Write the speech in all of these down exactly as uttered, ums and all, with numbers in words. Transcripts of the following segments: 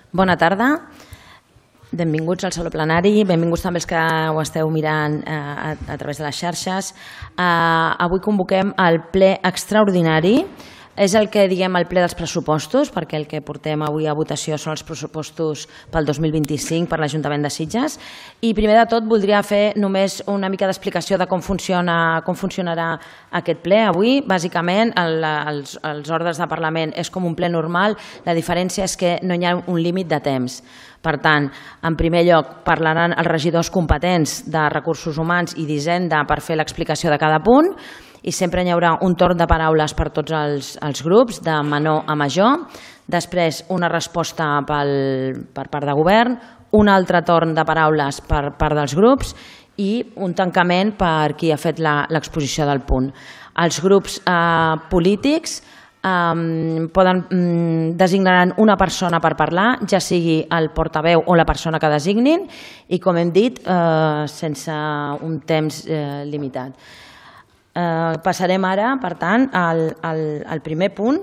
Bona tarda, benvinguts al Saló Plenari, benvinguts també els que ho esteu mirant a, a través de les xarxes. Uh, avui convoquem el ple extraordinari. És el que diguem el ple dels pressupostos, perquè el que portem avui a votació són els pressupostos pel dos mil vint-i-cinc per l'Ajuntament de Sitges. I primer de tot voldria fer només una mica d'explicació de com funciona, com funcionarà aquest ple. Avui, bàsicament, el, els, els ordres de Parlament és com un ple normal, la diferència és que no hi ha un límit de temps. Per tant, en primer lloc parlaran els regidors competents de Recursos Humans i d'Hisenda per fer l'explicació de cada punt, i sempre hi haurà un torn de paraules per tots els, els grups, de menor a major, després una resposta pel, per part de govern, un altre torn de paraules per part dels grups i un tancament per qui ha fet l'exposició del punt. Els grups eh, polítics eh, poden, mm, designaran una persona per parlar, ja sigui el portaveu o la persona que designin, i com hem dit, eh, sense un temps eh, limitat. Uh, passarem ara, per tant, al, al, al primer punt,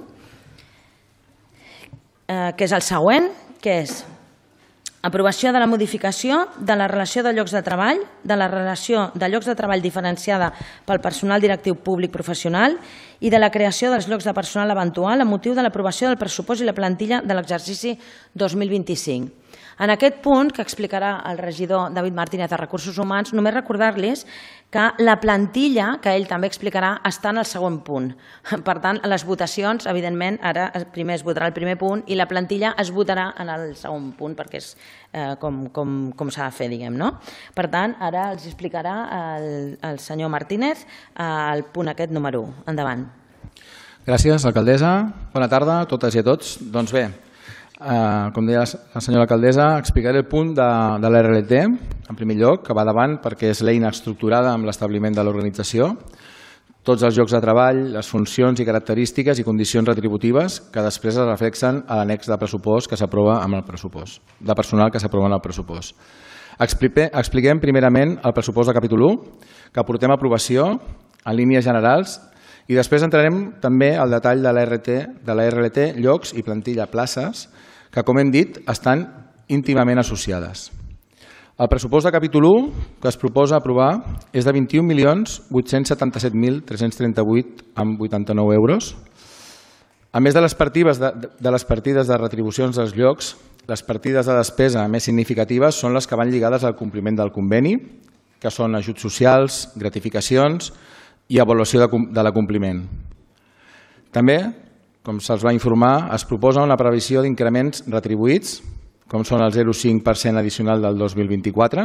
uh, que és el següent, que és aprovació de la modificació de la relació de llocs de treball, de la relació de llocs de treball diferenciada pel personal directiu públic professional i de la creació dels llocs de personal eventual a motiu de l'aprovació del pressupost i la plantilla de l'exercici dos mil vint-i-cinc. En aquest punt, que explicarà el regidor David Martínez de Recursos Humans, només recordar-los que la plantilla, que ell també explicarà, està en el segon punt. Per tant, les votacions, evidentment, ara primer es votarà el primer punt i la plantilla es votarà en el segon punt, perquè és eh, com, com, com s'ha de fer, diguem, no? Per tant, ara els explicarà el, el senyor Martínez el punt aquest número u. Endavant. Gràcies, alcaldessa. Bona tarda a totes i a tots. Doncs bé, Uh, com deia la senyora alcaldessa, explicaré el punt de, de l'R L T, en primer lloc, que va davant perquè és l'eina estructurada amb l'establiment de l'organització, tots els llocs de treball, les funcions i característiques i condicions retributives que després es reflexen a l'annex de pressupost que s'aprova amb el pressupost, de personal que s'aprova en el pressupost. Expliquem, expliquem primerament el pressupost de capítol u, que portem a aprovació en línies generals, i després entrarem també al detall de la R T, de la R L T, llocs i plantilla places, que, com hem dit, estan íntimament associades. El pressupost de capítol u que es proposa aprovar és de vint-i-un milions vuit-cents setanta-set mil tres-cents trenta-vuit coma vuitanta-nou euros. A més de les partides de, de les partides de retribucions dels llocs, les partides de despesa més significatives són les que van lligades al compliment del conveni, que són ajuts socials, gratificacions i avaluació de, de l'acompliment. També, com se'ls va informar, es proposa una previsió d'increments retribuïts, com són el zero coma cinc per cent addicional del dos mil vint-i-quatre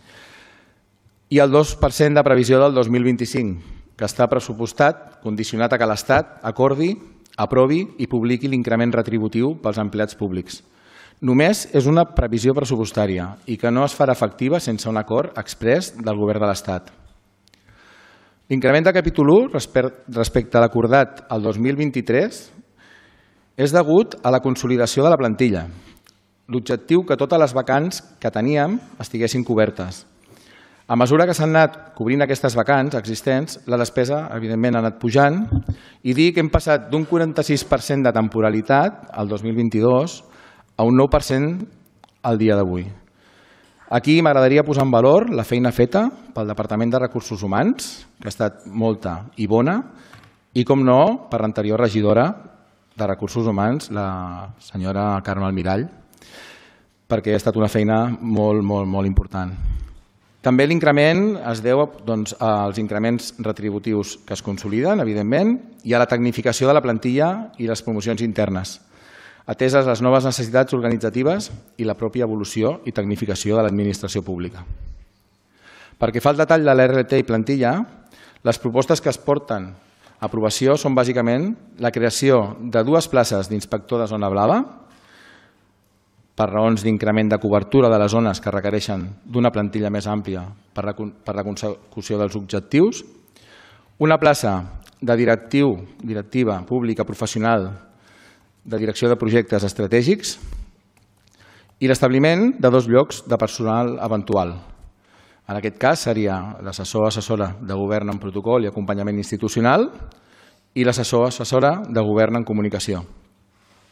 i el dos per cent de previsió del dos mil vint-i-cinc, que està pressupostat, condicionat a que l'Estat acordi, aprovi i publiqui l'increment retributiu pels empleats públics. Només és una previsió pressupostària i que no es farà efectiva sense un acord exprés del Govern de l'Estat. L'increment de capítol u respecte a l'acordat al dos mil vint-i-tres és degut a la consolidació de la plantilla. L'objectiu que totes les vacants que teníem estiguessin cobertes. A mesura que s'han anat cobrint aquestes vacants existents, la despesa, evidentment, ha anat pujant i dir que hem passat d'un quaranta-sis per cent de temporalitat al dos mil vint-i-dos a un nou per cent al dia d'avui. Aquí m'agradaria posar en valor la feina feta pel Departament de Recursos Humans, que ha estat molta i bona, i, com no, per l'anterior regidora de Recursos Humans, la senyora Carme Almirall, perquè ha estat una feina molt, molt, molt important. També l'increment es deu doncs, als increments retributius que es consoliden, evidentment, i a la tecnificació de la plantilla i les promocions internes, ateses les noves necessitats organitzatives i la pròpia evolució i tecnificació de l'administració pública. Perquè fa el detall de l'R L T i plantilla, les propostes que es porten a aprovació són bàsicament la creació de dues places d'inspector de zona blava, per raons d'increment de cobertura de les zones que requereixen d'una plantilla més àmplia per la consecució dels objectius, una plaça de directiu, directiva pública professional de direcció de projectes estratègics i l'establiment de dos llocs de personal eventual. En aquest cas seria l'assessor o assessora de govern en protocol i acompanyament institucional i l'assessor o assessora de govern en comunicació.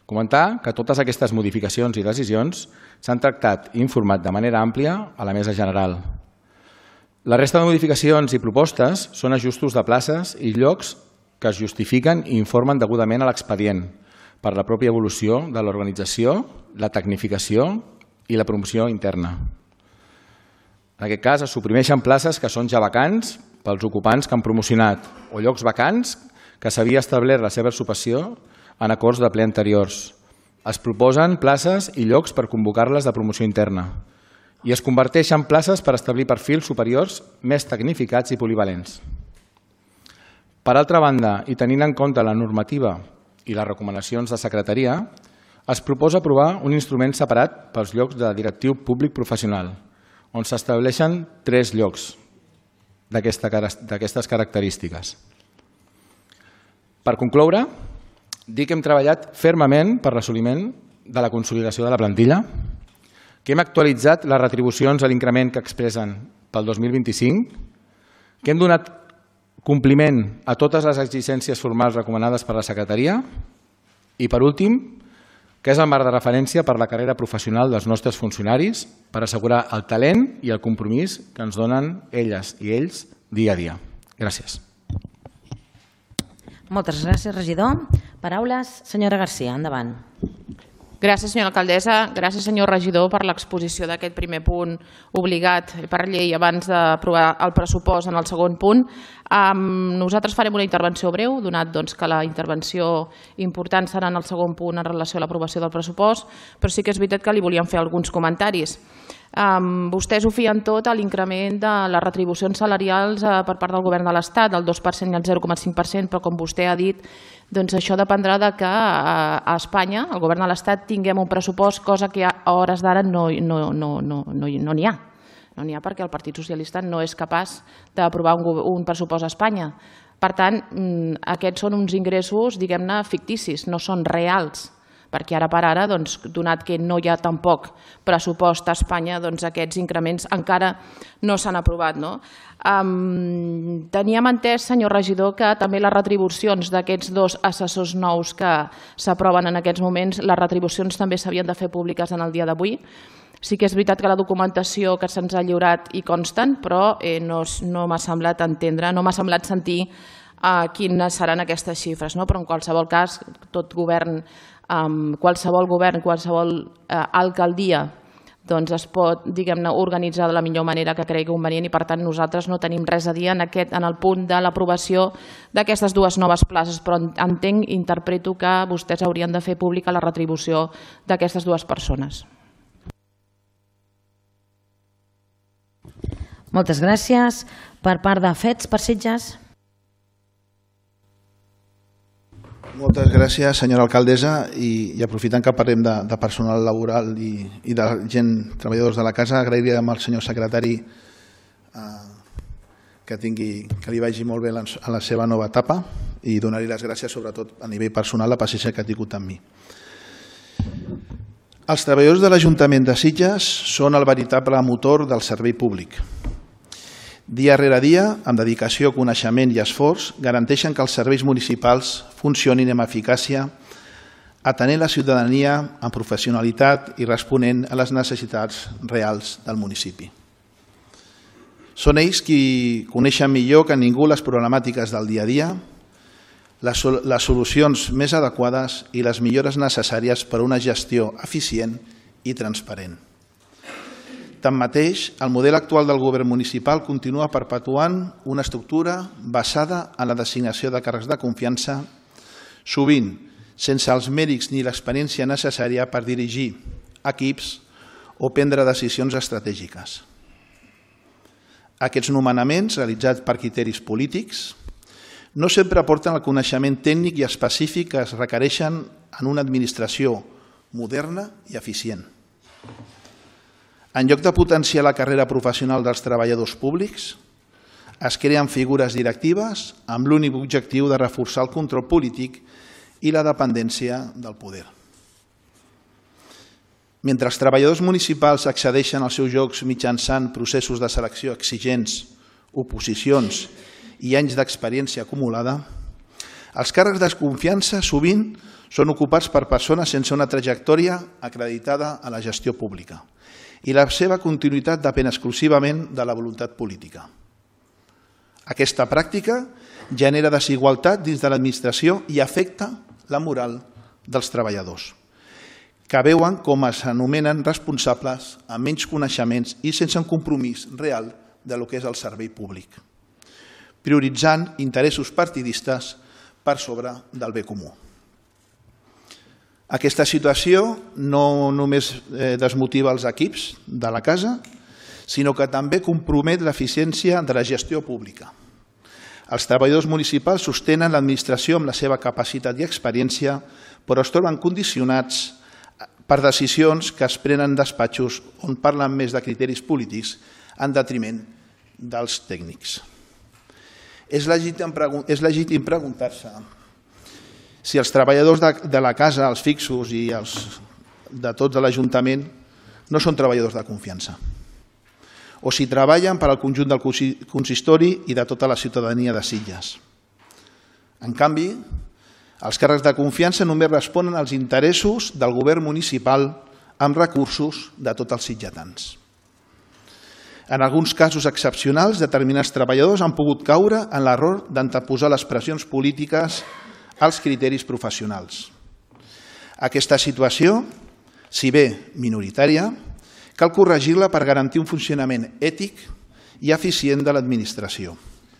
Comentar que totes aquestes modificacions i decisions s'han tractat i informat de manera àmplia a la Mesa General. La resta de modificacions i propostes són ajustos de places i llocs que es justifiquen i informen degudament a l'expedient per la pròpia evolució de l'organització, la tecnificació i la promoció interna. En aquest cas, es suprimeixen places que són ja vacants pels ocupants que han promocionat o llocs vacants que s'havia establert la seva ocupació en acords de ple anteriors. Es proposen places i llocs per convocar-les de promoció interna i es converteixen places per establir perfils superiors més tecnificats i polivalents. Per altra banda, i tenint en compte la normativa i les recomanacions de secretaria, es proposa aprovar un instrument separat pels llocs de directiu públic professional, on s'estableixen tres llocs d'aquestes característiques. Per concloure, dir que hem treballat fermament per l'assoliment de la consolidació de la plantilla, que hem actualitzat les retribucions a l'increment que expressen pel dos mil vint-i-cinc, que hem donat compliment a totes les exigències formals recomanades per la secretaria i, per últim, que és el marc de referència per la carrera professional dels nostres funcionaris per assegurar el talent i el compromís que ens donen elles i ells dia a dia. Gràcies. Moltes gràcies, regidor. Paraules, senyora Garcia, endavant. Gràcies, senyora alcaldessa. Gràcies, senyor regidor, per l'exposició d'aquest primer punt obligat per llei abans d'aprovar el pressupost en el segon punt. Nosaltres farem una intervenció breu, donat que la intervenció important serà en el segon punt en relació a l'aprovació del pressupost, però sí que és veritat que li volíem fer alguns comentaris. Vostès ho fien tot a l'increment de les retribucions salarials per part del govern de l'Estat, el dos per cent i el zero coma cinc per cent, però com vostè ha dit, això dependrà de que a Espanya, el govern de l'Estat, tinguem un pressupost, cosa que a hores d'ara no n'hi ha. No n'hi ha perquè el Partit Socialista no és capaç d'aprovar un pressupost a Espanya. Per tant, aquests són uns ingressos, diguem-ne, ficticis, no són reals, perquè ara per ara, donat que no hi ha tampoc pressupost a Espanya, aquests increments encara no s'han aprovat. Teníem entès, senyor regidor, que també les retribucions d'aquests dos assessors nous que s'aproven en aquests moments, les retribucions també s'havien de fer públiques en el dia d'avui. Sí que és veritat que la documentació que se'ns ha lliurat hi consten, però no m'ha semblat entendre, no m'ha semblat sentir quines seran aquestes xifres. Però en qualsevol cas, tot govern, qualsevol govern, qualsevol alcaldia es pot organitzar de la millor manera que cregui convenient i per tant nosaltres no tenim res a dir en el punt de l'aprovació d'aquestes dues noves places, però entenc, interpreto que vostès haurien de fer pública la retribució d'aquestes dues persones. Moltes gràcies. Per part de Fets, per Sitges. Moltes gràcies, senyora alcaldessa, i aprofitant que parlem de personal laboral i de gent, treballadors de la casa, agrairia al senyor secretari que li vagi molt bé a la seva nova etapa i donar-li les gràcies, sobretot a nivell personal, la paciència que ha tingut amb mi. Els treballadors de l'Ajuntament de Sitges són el veritable motor del servei públic. Dia rere dia, amb dedicació, coneixement i esforç, garanteixen que els serveis municipals funcionin amb eficàcia, atenent la ciutadania amb professionalitat i responent a les necessitats reals del municipi. Són ells qui coneixen millor que ningú les problemàtiques del dia a dia, les solucions més adequades i les millores necessàries per a una gestió eficient i transparent. Tanmateix, el model actual del govern municipal continua perpetuant una estructura basada en la designació de càrrecs de confiança, sovint sense els mèrits ni l'experiència necessària per dirigir equips o prendre decisions estratègiques. Aquests nomenaments, realitzats per criteris polítics, no sempre aporten el coneixement tècnic i específic que es requereixen en una administració moderna i eficient. En lloc de potenciar la carrera professional dels treballadors públics, es creen figures directives amb l'únic objectiu de reforçar el control polític i la dependència del poder. Mentre els treballadors municipals accedeixen als seus llocs mitjançant processos de selecció exigents, oposicions i anys d'experiència acumulada, els càrrecs de confiança sovint són ocupats per persones sense una trajectòria acreditada a la gestió pública i la seva continuïtat depèn exclusivament de la voluntat política. Aquesta pràctica genera desigualtat dins de l'administració i afecta la moral dels treballadors, que veuen com s'anomenen responsables amb menys coneixements i sense un compromís real de lo que és el servei públic, prioritzant interessos partidistes per sobre del bé comú. Aquesta situació no només desmotiva els equips de la casa, sinó que també compromet l'eficiència de la gestió pública. Els treballadors municipals sostenen l'administració amb la seva capacitat i experiència, però es troben condicionats per decisions que es prenen despatxos on parlen més de criteris polítics en detriment dels tècnics. És legítim preguntar-se si els treballadors de la casa, els fixos i els de tots de l'Ajuntament no són treballadors de confiança, o si treballen per al conjunt del consistori i de tota la ciutadania de Sitges. En canvi, els càrrecs de confiança només responen als interessos del govern municipal amb recursos de tots els sitgetans. En alguns casos excepcionals, determinats treballadors han pogut caure en l'error d'anteposar les pressions polítiques als criteris professionals. Aquesta situació, si bé minoritària, cal corregir-la per garantir un funcionament ètic i eficient de l'administració.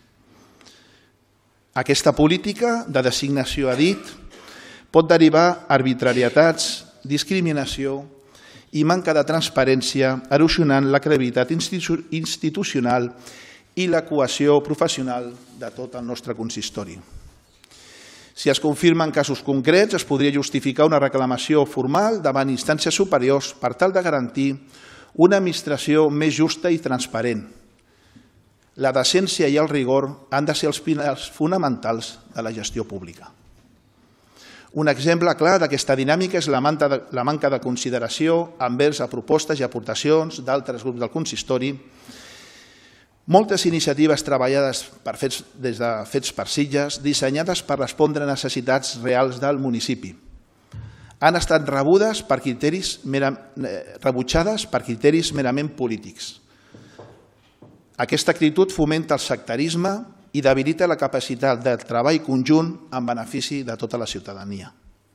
Aquesta política de designació a dit pot derivar arbitrarietats, discriminació i manca de transparència, erosionant la credibilitat institucional i la cohesió professional de tot el nostre consistori. Si es confirmen casos concrets, es podria justificar una reclamació formal davant instàncies superiors per tal de garantir una administració més justa i transparent. La decència i el rigor han de ser els pilars fonamentals de la gestió pública. Un exemple clar d'aquesta dinàmica és la manca de consideració envers a propostes i aportacions d'altres grups del consistori. Moltes iniciatives treballades des de Fets per Sitges, dissenyades per respondre a necessitats reals del municipi, han estat rebudes per criteris rebutjades per criteris merament polítics. Aquesta actitud fomenta el sectarisme i debilita la capacitat de treball conjunt en benefici de tota la ciutadania.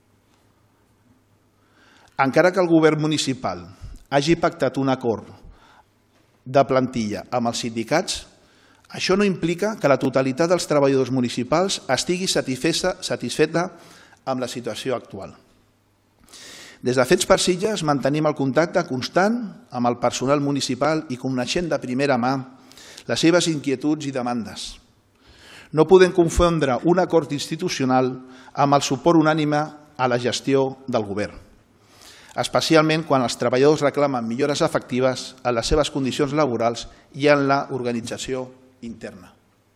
Encara que el govern municipal hagi pactat un acord de plantilla amb els sindicats, això no implica que la totalitat dels treballadors municipals estigui satisfeta amb la situació actual. Des de Fets per Sitges mantenim el contacte constant amb el personal municipal i coneixent de primera mà les seves inquietuds i demandes. No podem confondre un acord institucional amb el suport unànime a la gestió del govern, especialment quan els treballadors reclamen millores efectives en les seves condicions laborals i en l'organització interna.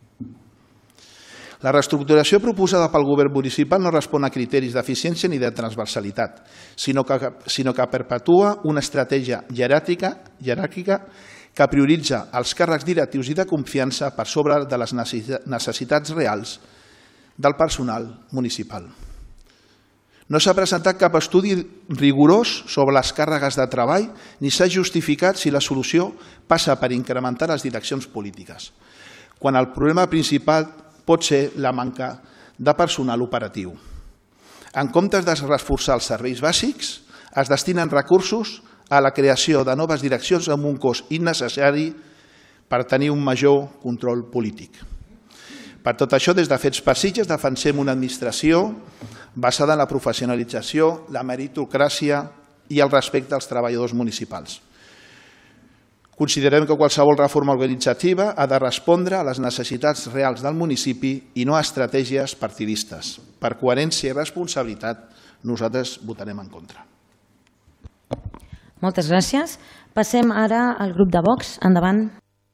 La reestructuració proposada pel govern municipal no respon a criteris d'eficiència ni de transversalitat, sinó que, sinó que perpetua una estratègia jeràrquica, jeràrquica que prioritza els càrrecs directius i de confiança per sobre de les necessitats reals del personal municipal. No s'ha presentat cap estudi rigorós sobre les càrregues de treball ni s'ha justificat si la solució passa per incrementar les direccions polítiques, quan el problema principal pot ser la manca de personal operatiu. En comptes de reforçar els serveis bàsics, es destinen recursos a la creació de noves direccions amb un cost innecessari per tenir un major control polític. Per tot això, des de Fets per Sitges defensem una administració basada en la professionalització, la meritocràcia i el respecte als treballadors municipals. Considerem que qualsevol reforma organitzativa ha de respondre a les necessitats reals del municipi i no a estratègies partidistes. Per coherència i responsabilitat, nosaltres votarem en contra. Moltes gràcies. Passem ara al grup de Vox. Endavant.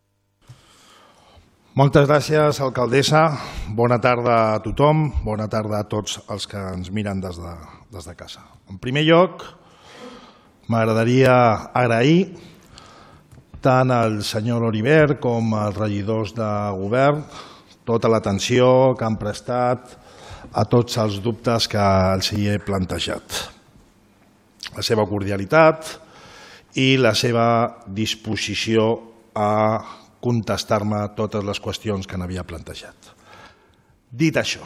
Moltes gràcies, alcaldessa. Bona tarda a tothom. Bona tarda a tots els que ens miren des de, des de casa. En primer lloc, m'agradaria agrair tant al senyor Oliver com als regidors de govern tota l'atenció que han prestat a tots els dubtes que els hi he plantejat. La seva cordialitat i la seva disposició a contestar-me totes les qüestions que n'havia plantejat. Dit això,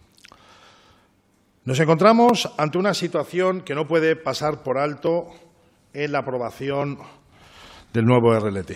nos encontramos ante una situación que no puede pasar por alto en la aprobación del nuevo R L T.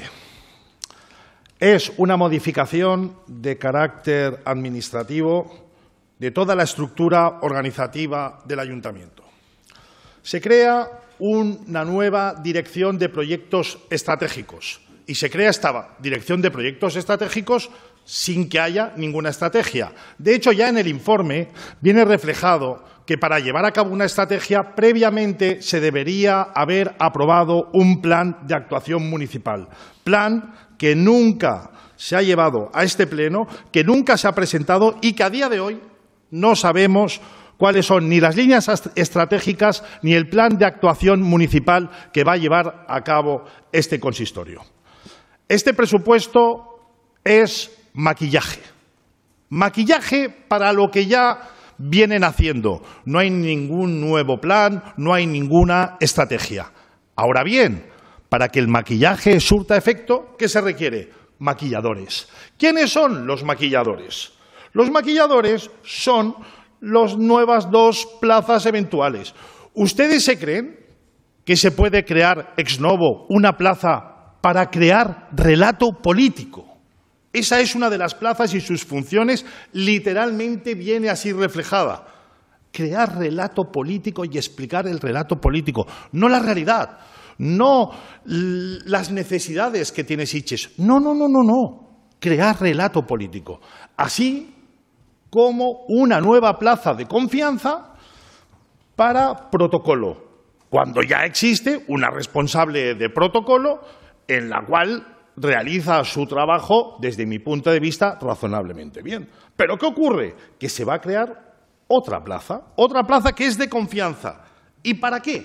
Es una modificación de carácter administrativo de toda la estructura organizativa del Ayuntamiento. Se crea una nueva dirección de proyectos estratégicos y se crea esta dirección de proyectos estratégicos sin que haya ninguna estrategia. De hecho, ya en el informe viene reflejado que para llevar a cabo una estrategia previamente se debería haber aprobado un plan de actuación municipal. Plan que nunca se ha llevado a este pleno, que nunca se ha presentado y que a día de hoy no sabemos cuáles son ni las líneas estratégicas ni el plan de actuación municipal que va a llevar a cabo este consistorio. Este presupuesto es maquillaje. Maquillaje para lo que ya vienen haciendo. No hay ningún nuevo plan, no hay ninguna estrategia. Ahora bien, para que el maquillaje surta efecto, ¿qué se requiere? Maquilladores. ¿Quiénes son los maquilladores? Los maquilladores son las nuevas dos plazas eventuales. ¿Ustedes se creen que se puede crear ex novo una plaza para crear relato político? Esa es una de las plazas y sus funciones literalmente viene así reflejada. Crear relato político y explicar el relato político, no la realidad, no las necesidades que tiene Sitges. No, no, no, no, no. Crear relato político. Así como una nueva plaza de confianza para protocolo, cuando ya existe una responsable de protocolo en la cual realiza su trabajo, desde mi punto de vista, razonablemente bien. ¿Pero qué ocurre? Que se va a crear otra plaza, otra plaza que es de confianza. ¿Y para qué?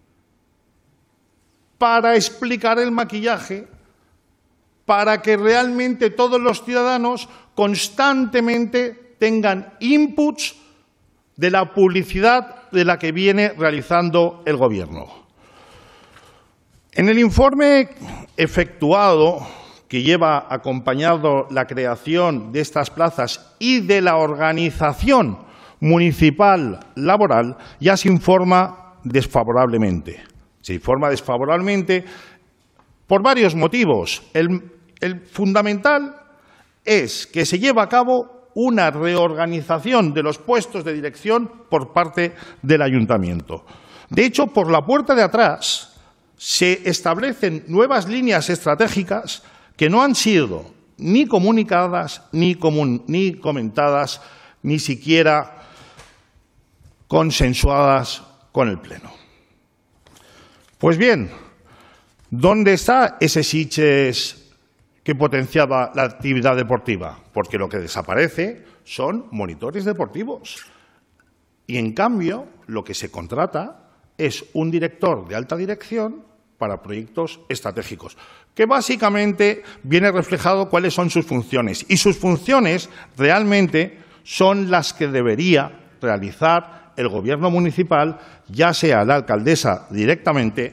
Para explicar el maquillaje, para que realmente todos los ciudadanos constantemente tengan inputs de la publicidad de la que viene realizando el Gobierno. En el informe efectuado que lleva acompañado la creación de estas plazas y de la organización municipal laboral, ya se informa desfavorablemente. Se informa desfavorablemente por varios motivos. El, el fundamental es que se lleva a cabo una reorganización de los puestos de dirección por parte del Ayuntamiento. De hecho, por la puerta de atrás se establecen nuevas líneas estratégicas que no han sido ni comunicadas, ni, comun ni comentadas, ni siquiera consensuadas con el Pleno. Pues bien, ¿dónde está ese Sitges que potenciaba la actividad deportiva? Porque lo que desaparece son monitores deportivos. Y en cambio, lo que se contrata es un director de alta dirección para proyectos estratégicos, que básicamente viene reflejado cuáles son sus funciones. Y sus funciones realmente son las que debería realizar el Gobierno municipal, ya sea la alcaldesa directamente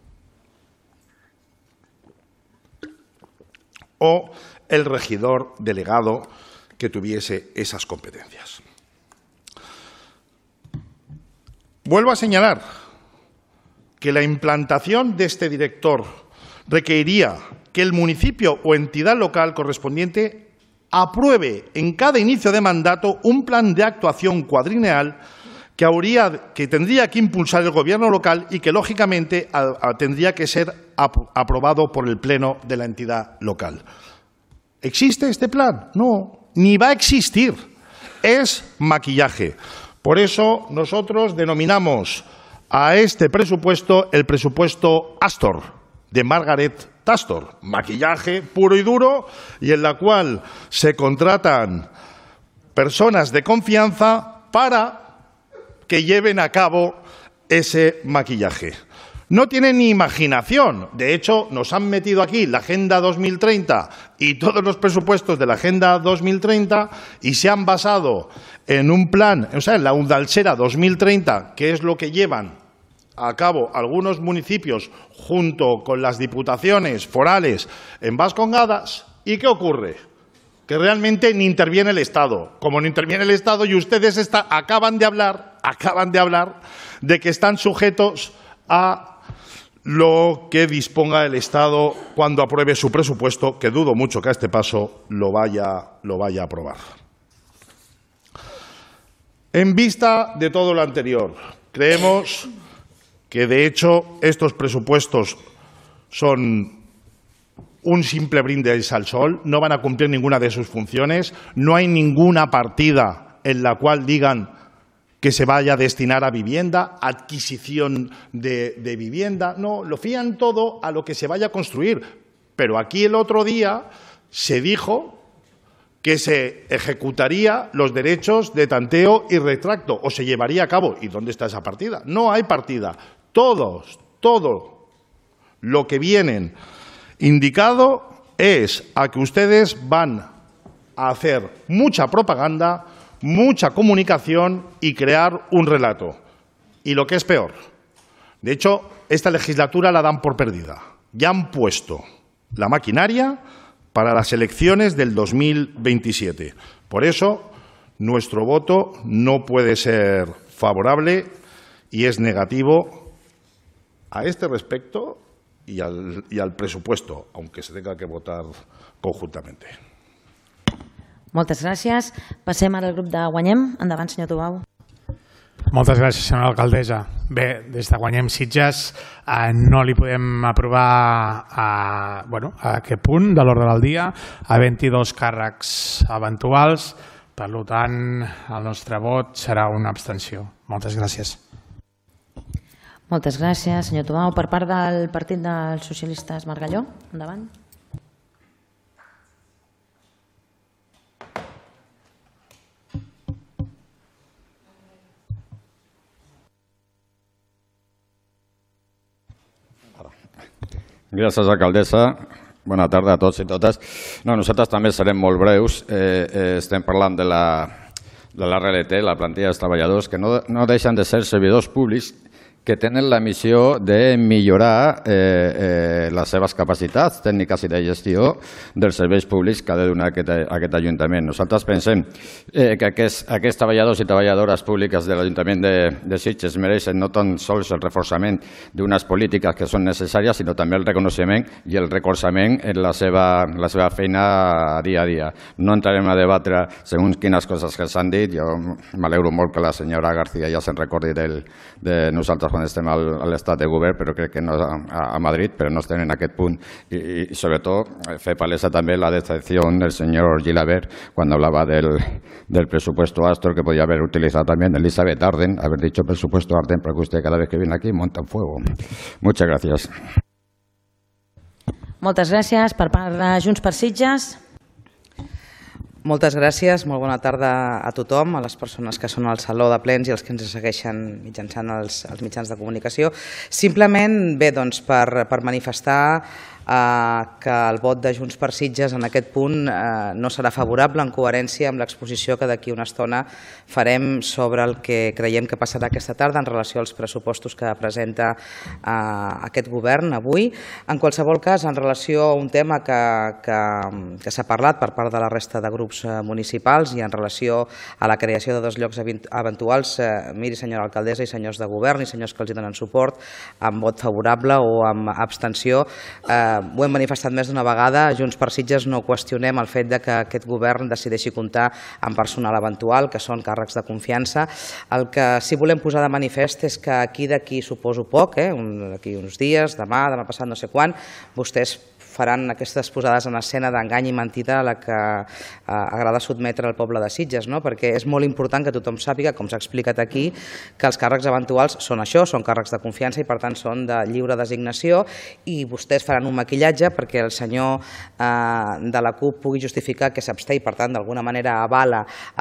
o el regidor delegado que tuviese esas competencias. Vuelvo a señalar que la implantación de este director requeriría que el municipio o entidad local correspondiente apruebe en cada inicio de mandato un plan de actuación cuadrienal que, habría, que tendría que impulsar el Gobierno local y que, lógicamente, a, a, tendría que ser ap- aprobado por el Pleno de la entidad local. ¿Existe este plan? No, ni va a existir. Es maquillaje. Por eso nosotros denominamos a este presupuesto el presupuesto Astor, de Margaret Tastor, maquillaje puro y duro, y en la cual se contratan personas de confianza para que lleven a cabo ese maquillaje. No tienen ni imaginación. De hecho, nos han metido aquí la Agenda dos mil treinta y todos los presupuestos de la Agenda dos mil treinta y se han basado en un plan, o sea, en la Udalsera dos mil treinta, que es lo que llevan a cabo algunos municipios junto con las diputaciones forales en Vascongadas. ¿Y qué ocurre? Que realmente ni interviene el Estado. Como no interviene el Estado, y ustedes está, acaban de hablar, acaban de hablar de que están sujetos a lo que disponga el Estado cuando apruebe su presupuesto, que dudo mucho que a este paso lo vaya, lo vaya a aprobar. En vista de todo lo anterior, creemos que, de hecho, estos presupuestos son un simple brindis al sol, no van a cumplir ninguna de sus funciones, no hay ninguna partida en la cual digan que se vaya a destinar a vivienda, adquisición de, de vivienda. No, lo fían todo a lo que se vaya a construir. Pero aquí el otro día se dijo que se ejecutaría los derechos de tanteo y retracto, o se llevaría a cabo. ¿Y dónde está esa partida? No hay partida. Todos, todo lo que vienen indicado es a que ustedes van a hacer mucha propaganda, mucha comunicación y crear un relato. Y lo que es peor, de hecho, esta legislatura la dan por perdida. Ya han puesto la maquinaria para las elecciones del dos mil veintisiete. Por eso, nuestro voto no puede ser favorable y es negativo a este respecto y al, y al presupuesto, aunque se tenga que votar conjuntamente. Moltes gràcies. Passem ara al grup de Guanyem. Endavant, senyor Tubau. Moltes gràcies, senyora alcaldessa. Bé, des de Guanyem Sitges eh, no li podem aprovar a, bueno, a aquest punt de l'ordre del dia, a vint-i-dos càrrecs eventuals. Per tant, el nostre vot serà una abstenció. Moltes gràcies. Moltes gràcies, senyor Tubau. Per part del Partit dels Socialistes, Margalló, endavant. Gràcies, alcaldessa. Bona tarda a tots i totes. No, nosaltres també serem molt breus. Eh, eh, estem parlant de la, de la R L T, la plantilla dels treballadors, que no, no deixen de ser servidors públics que tenen la missió de millorar eh, eh, les seves capacitats tècniques i de gestió dels serveis públics que ha de donar aquest, aquest Ajuntament. Nosaltres pensem eh, que aquests, aquests treballadors i treballadores públiques de l'Ajuntament de, de Sitges mereixen no tan sols el reforçament d'unes polítiques que són necessàries, sinó també el reconeixement i el recolzament en la seva, la seva feina dia a dia. No entrarem a debatre segons quines coses que s'han dit. Jo m'alegro molt que la senyora García ja se'n recordi del, de nosaltres quan estem al, a l'estat de govern, però crec que no a, a Madrid, però no estem en aquest punt. I, i sobretot fer palesa també la decepció del senyor Gilabert quan hablaba del, del presupuesto Astor, que podía haber utilizado también Elizabeth Arden, haber dicho presupuesto Arden, porque usted cada vez que viene aquí monta un fuego. Muchas gracias. Moltes gràcies. Per part de Junts per Sitges. Moltes gràcies, molt bona tarda a tothom, a les persones que són al Saló de Plens i els que ens segueixen mitjançant els, els mitjans de comunicació. Simplement, bé, doncs, per, per manifestar eh, que el vot de Junts per Sitges en aquest punt eh, no serà favorable, en coherència amb l'exposició que d'aquí una estona farem sobre el que creiem que passarà aquesta tarda en relació als pressupostos que presenta eh, aquest govern avui. En qualsevol cas, en relació a un tema que, que, que s'ha parlat per part de la resta de grups municipals i en relació a la creació de dos llocs eventuals, eh, miri, senyora alcaldessa i senyors de govern i senyors que els donen suport, amb vot favorable o amb abstenció, eh, ho hem manifestat més d'una vegada. Junts per Sitges no qüestionem el fet de que aquest govern decideixi comptar amb personal eventual, que són càrrecs de confiança. El que sí volem posar de manifest és que aquí d'aquí suposo poc, eh, d'aquí uns dies, demà, demà passat, no sé quan, vostès faran aquestes posades en escena d'engany i mentida a la que agrada sotmetre el poble de Sitges, perquè és molt important que tothom sàpiga, com s'ha explicat aquí, que els càrrecs eventuals són això, són càrrecs de confiança i per tant són de lliure designació, i vostès faran un maquillatge perquè el senyor de la CUP pugui justificar que s'absté i per tant d'alguna manera avala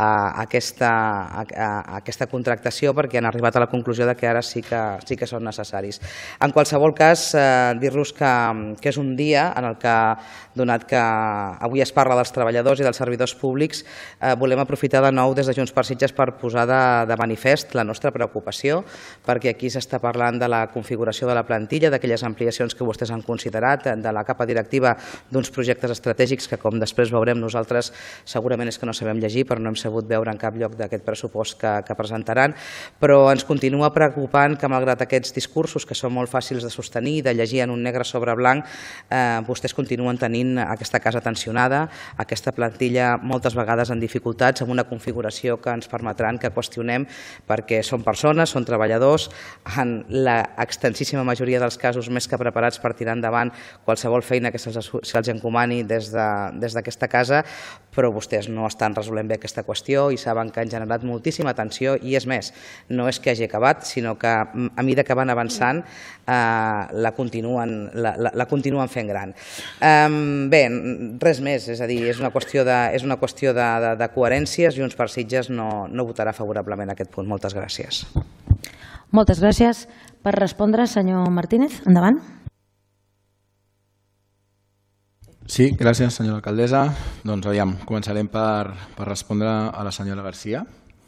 aquesta contractació perquè han arribat a la conclusió que ara sí que són necessaris. En qualsevol cas, dir-los que és un dia en el que, donat que avui es parla dels treballadors i dels servidors públics, volem aprofitar de nou des de Junts per Sitges per posar de manifest la nostra preocupació, perquè aquí s'està parlant de la configuració de la plantilla, d'aquelles ampliacions que vostès han considerat, de la capa directiva d'uns projectes estratègics que, com després veurem nosaltres, segurament és que no sabem llegir, però no hem sabut veure en cap lloc d'aquest pressupost que presentaran, però ens continua preocupant que, malgrat aquests discursos que són molt fàcils de sostenir i de llegir en un negre sobre blanc, vostès continuen tenint aquesta casa tensionada, aquesta plantilla moltes vegades en dificultats, amb una configuració que ens permetran que qüestionem perquè són persones, són treballadors, en l'extensíssima majoria dels casos més que preparats per tirar endavant qualsevol feina que se'ls encomani des d'aquesta casa, però vostès no estan resolent bé aquesta qüestió i saben que han generat moltíssima tensió i és més, no és que hagi acabat, sinó que a mesura que van avançant la continuen fent gran. Bé, res més, és a dir, és una qüestió de coherències. Junts per Sitges no votarà favorablement a aquest punt. Moltes gràcies. Moltes gràcies. Per respondre, senyor Martínez, endavant. Sí, gràcies, senyora alcaldessa. Doncs aviam, començarem per respondre a la senyora Garcia.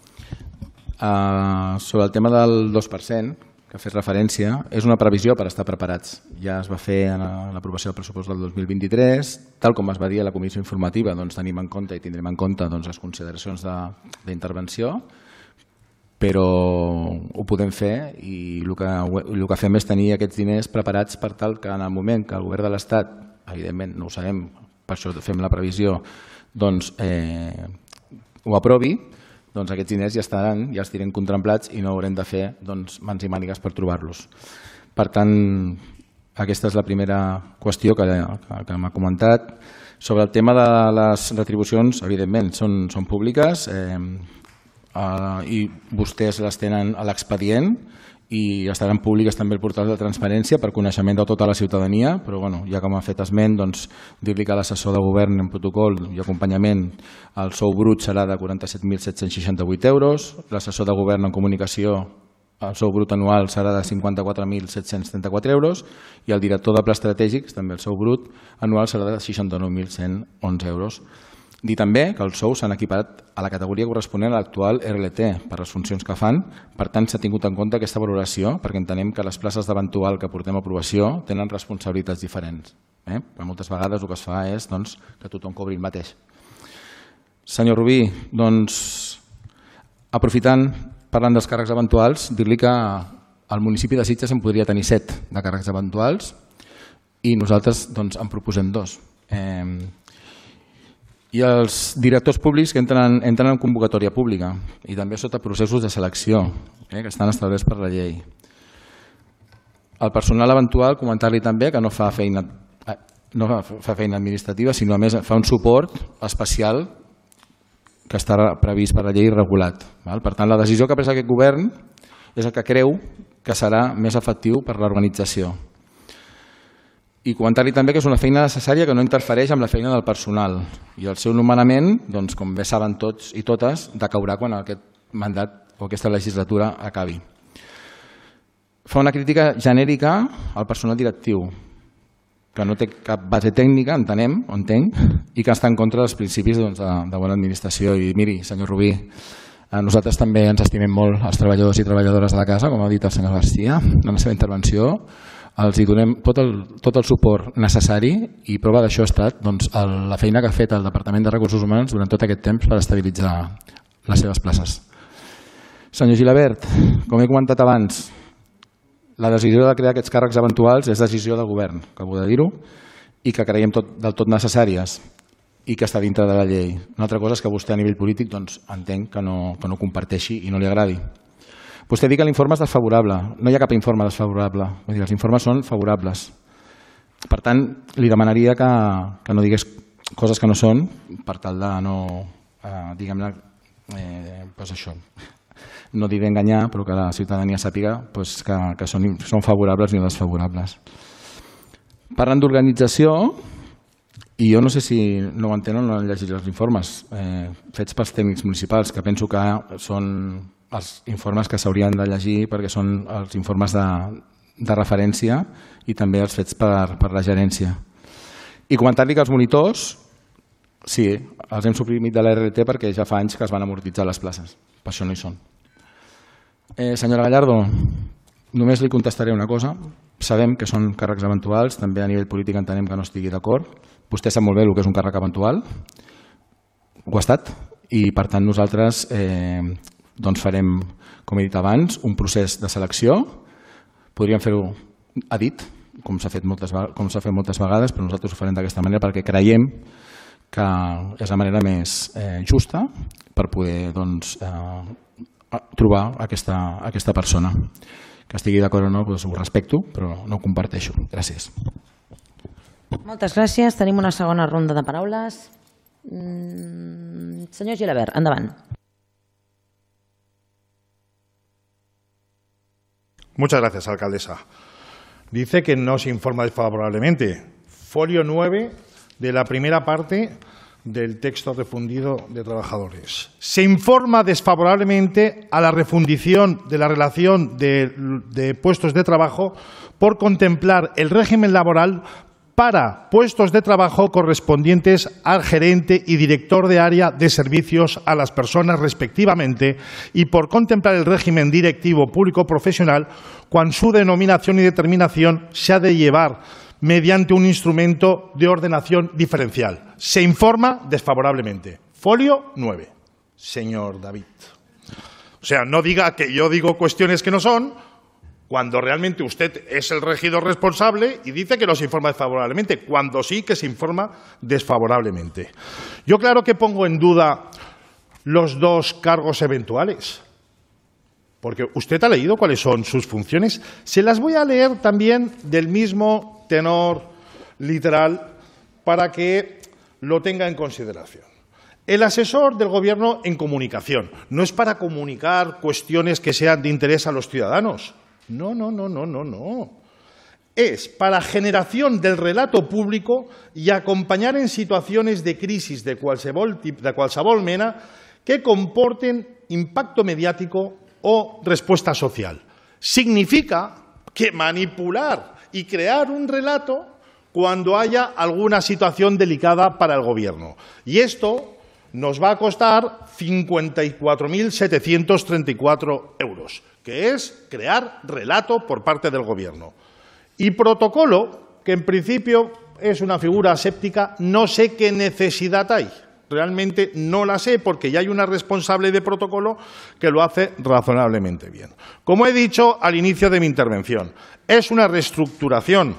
Sobre el tema del dos per cent, que ha fet referència, és una previsió per estar preparats. Ja es va fer en l'aprovació del pressupost del dos mil vint-i-tres, tal com es va dir a la comissió informativa, tenim en compte i tindrem en compte les consideracions d'intervenció, però ho podem fer i el que fem és tenir aquests diners preparats per tal que en el moment que el govern de l'Estat, evidentment no ho sabem, per això fem la previsió, doncs ho aprovi, doncs aquests diners ja estaran, ja els tindrem contemplats i no haurem de fer mans i mànigues per trobar-los. Per tant, aquesta és la primera qüestió que m'ha comentat. Sobre el tema de les retribucions, evidentment, són públiques i vostès les tenen a l'expedient i estaran públiques també al portal de transparència per coneixement de tota la ciutadania, però ja com ha fet esment, dir-li que l'assessor de govern en protocol i acompanyament el sou brut serà de quaranta-set mil set-cents seixanta-vuit euros, l'assessor de govern en comunicació el sou brut anual serà de cinquanta-quatre mil set-cents trenta-quatre euros i el director de pla estratègic, també el sou brut anual serà de seixanta-nou mil cent onze euros. Dir també que els sous s'han equiparat a la categoria corresponent a l'actual R L T per les funcions que fan, per tant s'ha tingut en compte aquesta valoració perquè entenem que les places d'eventual que portem a aprovació tenen responsabilitats diferents. Moltes vegades el que es fa és que tothom cobri el mateix. Senyor Rubí, doncs aprofitant, parlant dels càrrecs eventuals, dir-li que al municipi de Sitges en podria tenir set de càrrecs eventuals i nosaltres en proposem dos. I els directors públics que entren en convocatòria pública i també sota processos de selecció que estan establerts per la llei. El personal eventual, comentar-li també que no fa feina administrativa, sinó a més fa un suport especial que està previst per la llei regulat. Per tant, la decisió que ha pres aquest govern és el que creu que serà més efectiu per l'organització. I comentar-li també que és una feina necessària que no interfereix amb la feina del personal i el seu nomenament, com bé saben tots i totes, decaurà quan aquest mandat o aquesta legislatura acabi. Fa una crítica genèrica al personal directiu, que no té cap base tècnica, entenem, o entenc, i que està en contra dels principis de bona administració. I miri, senyor Rubí, nosaltres també ens estimem molt els treballadors i treballadores de la casa, com ha dit el senyor Garcia en la seva intervenció. Els donem tot el suport necessari i prova d'això ha estat la feina que ha fet el Departament de Recursos Humans durant tot aquest temps per estabilitzar les seves places. Senyor Gilabert, com he comentat abans, la decisió de crear aquests càrrecs eventuals és decisió del govern, acabo de dir-ho, i que creiem del tot necessàries i que està dintre de la llei. Una altra cosa és que vostè a nivell polític entenc que no comparteixi i no li agradi. Vostè diu que l'informe és desfavorable. No hi ha cap informe desfavorable. Els informes són favorables. Per tant, li demanaria que, que no digués coses que no són, per tal de no, eh, diguem-ne, eh, pues això, no dir d'enganyar, però que la ciutadania sàpiga pues, que, que són, són favorables ni desfavorables. Parlant d'organització, i jo no sé si no ho entenen o no han llegit els informes eh, fets pels tècnics municipals, que penso que són els informes que s'haurien de llegir perquè són els informes de, de referència i també els fets per, per la gerència. I comentar-li que els monitors, sí, els hem suprimit de la R L T perquè ja fa anys que es van amortitzar les places. Per això no hi són. Eh, senyora Gallardo, només li contestaré una cosa. Sabem que són càrrecs eventuals, també a nivell polític entenem que no estigui d'acord. Vostè sap molt bé el que és un càrrec eventual, ho ha estat, i per tant nosaltres eh, doncs farem, com he dit abans, un procés de selecció. Podríem fer-ho a dit, com s'ha fet, com s'ha fet moltes vegades, però nosaltres ho farem d'aquesta manera perquè creiem que és la manera més eh, justa per poder doncs, eh, trobar aquesta, aquesta persona. Que estigui d'acord o no, doncs ho respecto, però no ho comparteixo. Gràcies. Moltes gràcies. Tenim una segona ronda de paraules. Mm, senyor Gilabert, endavant. Muchas gracias, alcaldesa. Dice que no se informa desfavorablemente. Folio nueve de la primera parte del texto refundido de trabajadores. Se informa desfavorablemente a la refundición de la relación de, de puestos de trabajo por contemplar el régimen laboral para puestos de trabajo correspondientes al gerente y director de área de servicios a las personas respectivamente y por contemplar el régimen directivo público profesional cuando su denominación y determinación se ha de llevar mediante un instrumento de ordenación diferencial. Se informa desfavorablemente. Folio nueve. Señor David. O sea, no diga que yo digo cuestiones que no son, cuando realmente usted es el regidor responsable y dice que no se informa desfavorablemente, cuando sí que se informa desfavorablemente. Yo claro que pongo en duda los dos cargos eventuales, porque usted ha leído cuáles son sus funciones. Se las voy a leer también del mismo tenor literal para que lo tenga en consideración. El asesor del Gobierno en comunicación no es para comunicar cuestiones que sean de interés a los ciudadanos. No, no, no, no, no, no. Es para generación del relato público y acompañar en situaciones de crisis de qualsevol, de qualsevol mena que comporten impacto mediático o respuesta social. Significa que manipular y crear un relato cuando haya alguna situación delicada para el Gobierno. Y esto nos va a costar cincuenta y cuatro mil setecientos treinta y cuatro euros, que es crear relato por parte del Gobierno. Y protocolo, que en principio es una figura aséptica, no sé qué necesidad hay. Realmente no la sé porque ya hay una responsable de protocolo que lo hace razonablemente bien. Como he dicho al inicio de mi intervención, es una reestructuración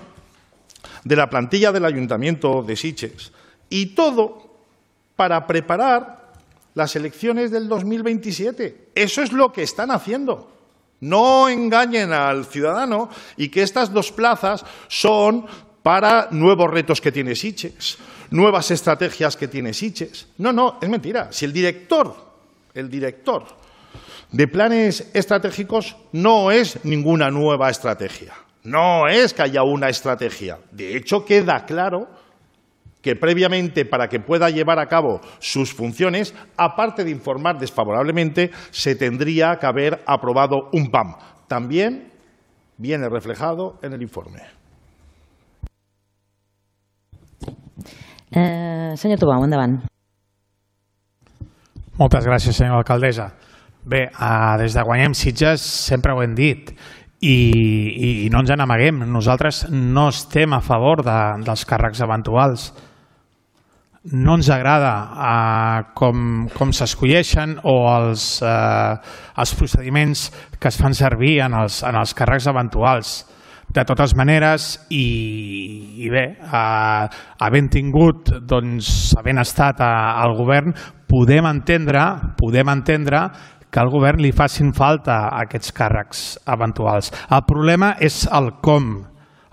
de la plantilla del Ayuntamiento de Sitges y todo para preparar las elecciones del dos mil veintisiete. Eso es lo que están haciendo. No engañen al ciudadano y que estas dos plazas son para nuevos retos que tiene Sitges, nuevas estrategias que tiene Sitges. No, no, es mentira. Si el director, el director de planes estratégicos no es ninguna nueva estrategia. No es que haya una estrategia. De hecho, queda claro que previamente, para que pueda llevar a cabo sus funciones, aparte de informar desfavorablemente, se tendría que haber aprobado un P A M. También viene reflejado en el informe. Eh, senyor Tubau, endavant. Moltes gràcies, senyora alcaldessa. Bé, eh, des de Guanyem Sitges sempre ho hem dit i, i, i no ens n'amaguem. Nosaltres no estem a favor de, dels càrrecs eventuals. No ens agrada eh, com, com s'escolleixen o els, eh, els procediments que es fan servir en els, en els càrrecs eventuals. De totes maneres, i, i bé, eh, havent tingut, doncs, havent estat a, al govern, podem entendre, podem entendre que al govern li facin falta aquests càrrecs eventuals. El problema és el com.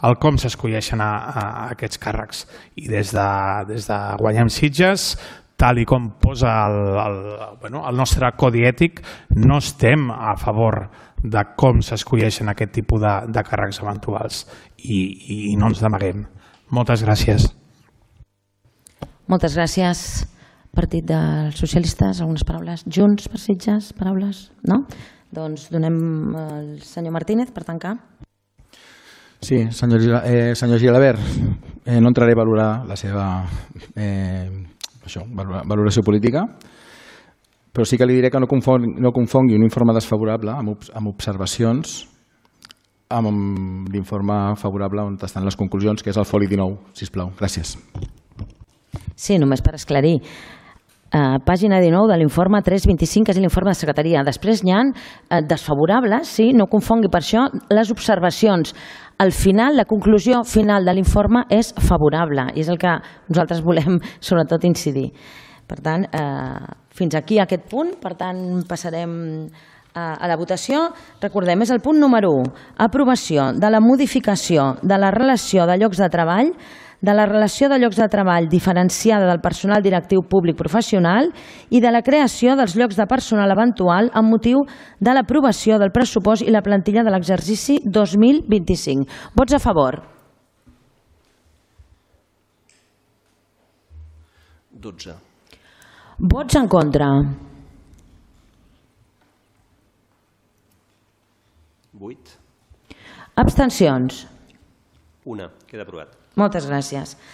el com s'escolleixen a, a aquests càrrecs. I des de, des de Guanyem Sitges, tal i com posa el, el, bueno, el nostre codi ètic, no estem a favor de com s'escolleixen aquest tipus de, de càrrecs eventuals i, i no ens d'amaguem. Moltes gràcies. Moltes gràcies. Partit dels Socialistes, algunes paraules. Junts per Sitges, paraules? No? Doncs donem al senyor Martínez per tancar. Sí, senyor, eh, senyor Gilabert, eh, no entraré a valorar la seva eh, això, valoració política, però sí que li diré que no confongui, no confongui un informe desfavorable amb, amb observacions amb l'informe favorable on estan les conclusions, que és el foli dinou, sisplau. Gràcies. Sí, només per esclarir. Uh, pàgina dinou de l'informe tres vint-i-cinc, que és l'informe de secretaria. Després n'hi ha uh, desfavorables, sí, no confongui per això les observacions. Al final, la conclusió final de l'informe és favorable i és el que nosaltres volem sobretot incidir. Per tant, uh, fins aquí aquest punt, per tant passarem uh, a la votació. Recordem, és el punt número u, aprovació de la modificació de la relació de llocs de treball de la relació de llocs de treball diferenciada del personal directiu públic professional i de la creació dels llocs de personal eventual amb motiu de l'aprovació del pressupost i la plantilla de l'exercici dos mil vint-i-cinc. Vots a favor? dotze. Vots en contra? vuit. Abstencions? Una. Queda aprovat. Moltes gràcies.